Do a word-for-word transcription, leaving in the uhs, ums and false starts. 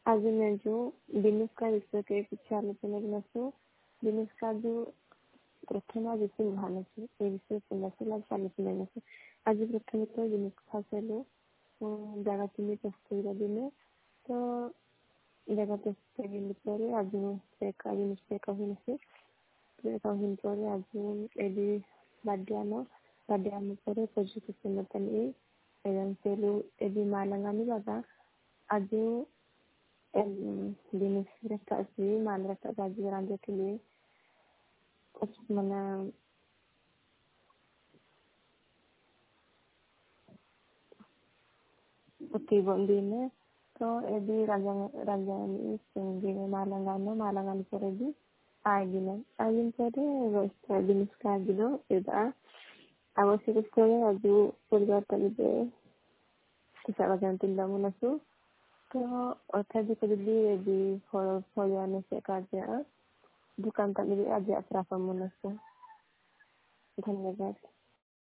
आज मैं जो बिजनेस का विषय के कुछ आलोचना करना बिजनेस का जो प्रथम विषय भानसु ए विषय संदर्भ आलोचना आज प्रथम तो बिजनेस खासलो जगह चिन्ह प्रस्तुत दिन तो जगह प्रस्तुत पर आज पेका बिजनेस पेका हुई से पेका हुई पर आज एडी बाड्यानो बाड्यानो पर प्रजुक संतनी एवं सेलु एडी मालंगानी बाबा आज बिजनेस रखा सही माल रखा बाजी रांझे के लिए उस मना उठी बंदी में तो एडी राजा राजा संगी में मालंगानो मालंगानो पर एडी आएगी ना आइन पर व्यवस्था बिजनेस का दिनो एदा आवश्यक स्कोर अजू परिवर्तन दे किसा वजन तिंदा मुनसु तो अत्यधिक दिल्ली एडी फल फलियाने से कार्य दुकान तक आज अपराध मुनसु धन्यवाद।